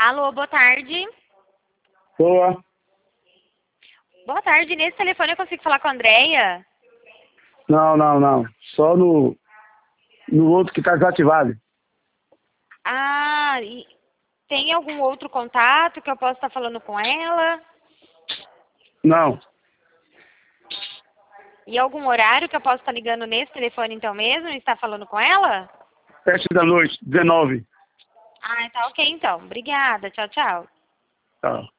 Alô, boa tarde. Boa. Boa tarde. Nesse telefone eu consigo falar com a Andréia? Não. Só no outro que está desativado. Ah, e tem algum outro contato que eu possa estar falando com ela? Não. E algum horário que eu possa estar ligando nesse telefone então mesmo e estar falando com ela? 7 da noite, 19. Ah, tá ok então. Obrigada. Tchau, tchau. Tá.